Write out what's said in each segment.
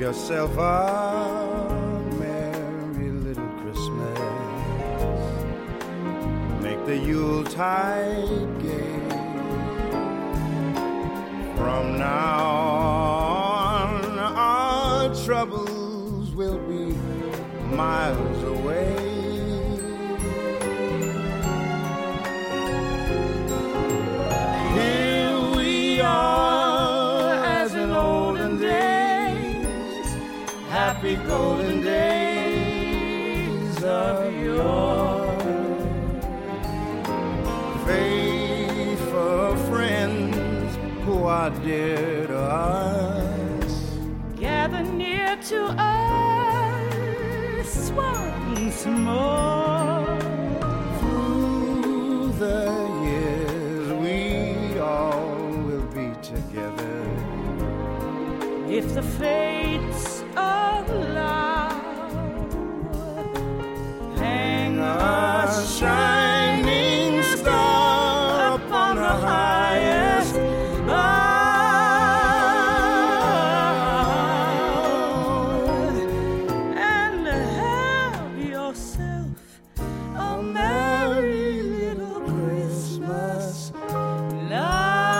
yourself a merry little Christmas. Make the Yuletide gay. From now on, our troubles will be miles away. Here we are as in olden days, happy golden days of yore. Faithful friends who are dear to us, gather near to us once more. Through the years we all will be together, if the fates allow. Hang a a shining star upon the highest bough, and have yourself a merry little Christmas now.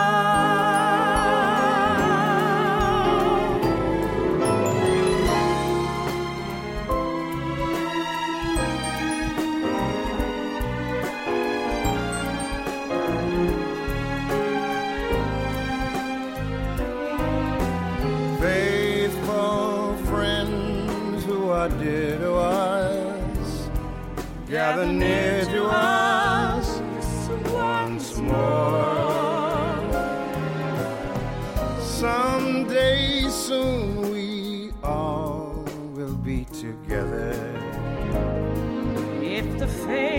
faithful friends who are dear to us, gather near to us once more. Someday soon we all will be together, If the fates